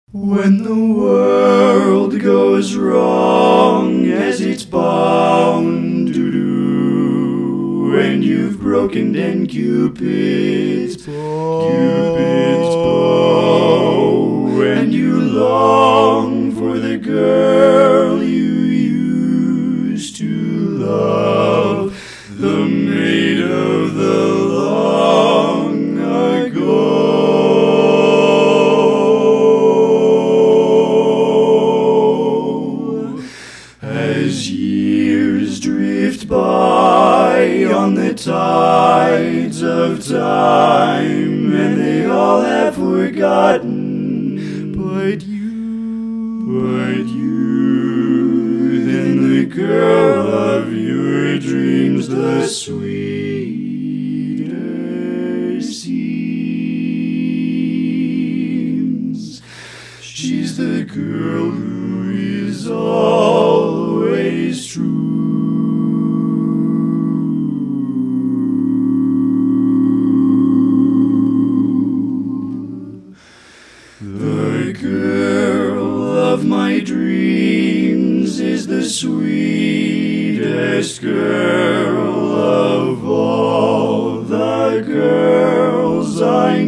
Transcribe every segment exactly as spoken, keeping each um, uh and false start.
When the world goes wrong as it's bound to do, and you've broken down Cupid's bow, Cupid's bow, and you long for the girl you used to love, the maid of the long ago. As years drift by on the tides of time, and they all have forgotten, but you, but you, then the girl of your dreams, the sweeter seems. She's the girl who is always true. The girl of my dreams is the sweetest girl of all the girls I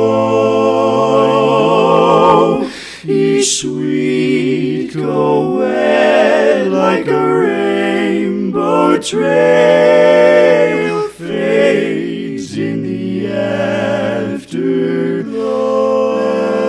know. Each sweet co-ed like a rainbow trail fades in the afterglow.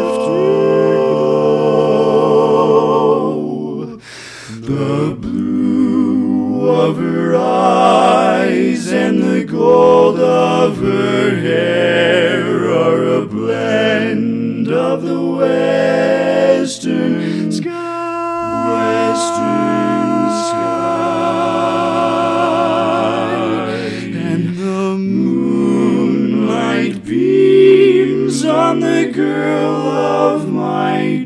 afterglow. The blue of her eyes and the gold of her hair are a blend of the western sky, western sky, and the moonlight beams on the girl of my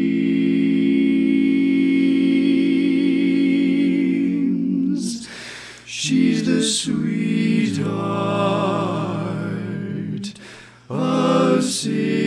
dreams. She's the sweetheart of sin.